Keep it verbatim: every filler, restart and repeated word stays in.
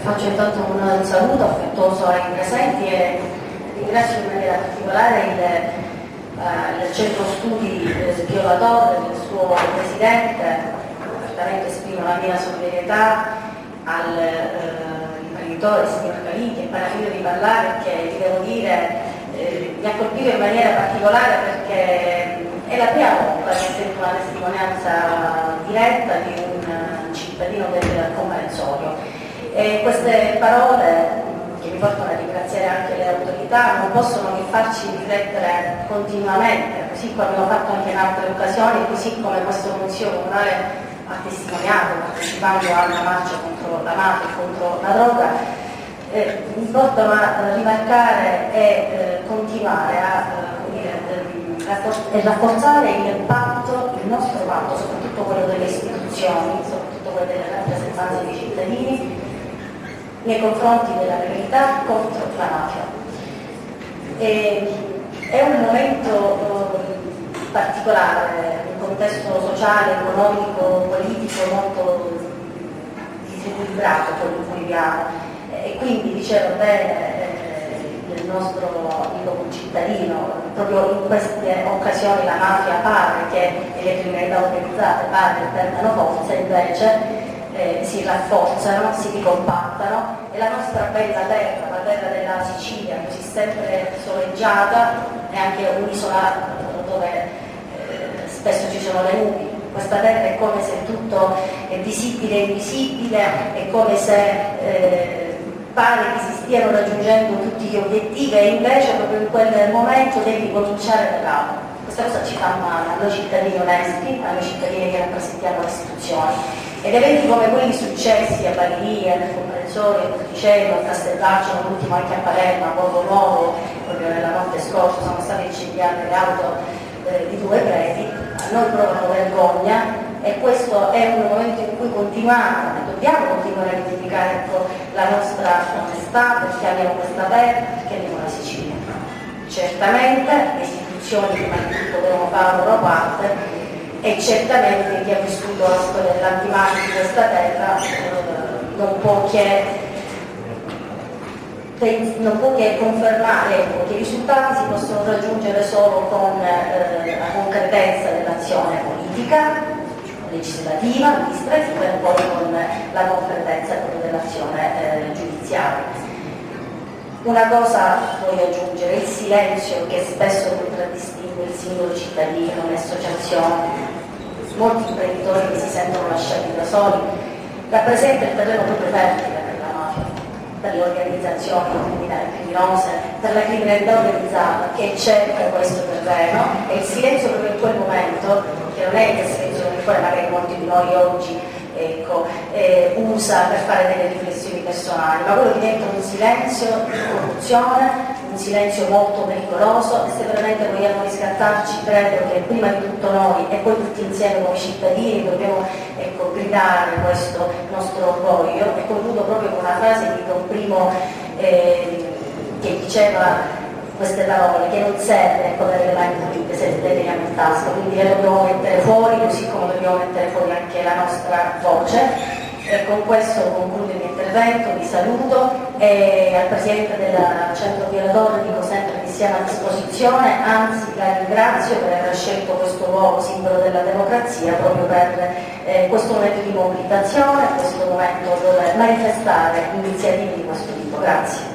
faccio intanto un saluto affettuoso ai presenti e ringrazio in maniera particolare il, uh, il centro studi eh, Pio La Torre, il suo presidente. Certamente esprimo la mia solidarietà al uh, imprenditore signor Calì, che appena finito di parlare, che devo dire eh, mi ha colpito in maniera particolare perché è la prima volta che sento una testimonianza diretta di un cittadino del comprensorio. E queste parole, che mi portano a ringraziare anche le autorità, non possono che farci riflettere continuamente, così come l'ho fatto anche in altre occasioni, così come questo Consiglio Comunale ha testimoniato partecipando a una marcia contro la mafia e contro la droga. Eh, mi portano a rimarcare e eh, continuare a eh, e rafforzare il patto, il nostro patto, soprattutto quello delle istituzioni, soprattutto quello delle rappresentanze dei cittadini, nei confronti della verità contro la mafia. E, è un momento eh, particolare, un contesto sociale, economico, politico molto disequilibrato quello in cui viviamo, e quindi dicevo bene il nostro amico concittadino, proprio in queste occasioni la mafia pare che e le criminalità organizzate pare che perdano forza, invece eh, si rafforzano, si ricompattano, e la nostra bella terra, la terra della Sicilia, così sempre soleggiata, è anche un'isola dove eh, spesso ci sono le nubi. Questa terra è come se tutto è visibile e invisibile, è come se eh, pare che si stiano raggiungendo tutti gli obiettivi, e invece proprio in quel momento devi cominciare da capo. Questa cosa ci fa male a noi cittadini onesti, a noi cittadini che rappresentiamo le istituzioni, ed eventi come quelli successi a Bagheria, nel comprensorio, a Porticello, a Castellaccio, l'ultimo anche a Palermo, a Borgo Nuovo, proprio nella notte scorsa sono state incendiate le auto eh, di due preti. A noi provano vergogna, e questo è un momento in cui continuiamo e dobbiamo continuare a rivendicarare ecco, la nostra onestà, perché abbiamo questa terra, perché abbiamo la Sicilia. Certamente le istituzioni prima di tutto devono fare la loro parte, e certamente chi ha vissuto la storia dell'antimafia di questa terra eh, non può che non può che confermare ecco, che i risultati si possono raggiungere solo con eh, la concretezza dell'azione politica, legislativa, amministrativa, e poi con la concretezza dell'azione eh, giudiziaria. Una cosa voglio aggiungere: il silenzio che spesso contraddistingue il singolo cittadino, le associazioni, molti imprenditori che si sentono lasciati da soli, rappresenta il terreno proprio fertile per la mafia, per le organizzazioni criminose, per la criminalità organizzata che cerca questo terreno, e il silenzio proprio in quel momento, che non è il silenzio che poi magari molti di noi oggi ecco, eh, usa per fare delle riflessioni personali, ma quello diventa un silenzio di corruzione, un silenzio molto pericoloso, e se veramente vogliamo riscattarci credo che prima di tutto noi e poi tutti insieme come cittadini dobbiamo ecco, gridare questo nostro orgoglio. E concludo proprio con una frase di Don Primo eh, che diceva queste parole, che non serve ecco, avere le mani pulite se le teniamo in tasca, quindi le dobbiamo mettere fuori, così come dobbiamo mettere fuori anche la nostra voce. E con questo concludo il mio intervento, vi saluto, e al Presidente del Centro Pio La Torre dico sempre che siamo a disposizione, anzi la ringrazio per aver scelto questo luogo simbolo della democrazia proprio per eh, questo momento di mobilitazione, questo momento dove manifestare iniziative di questo tipo. Grazie.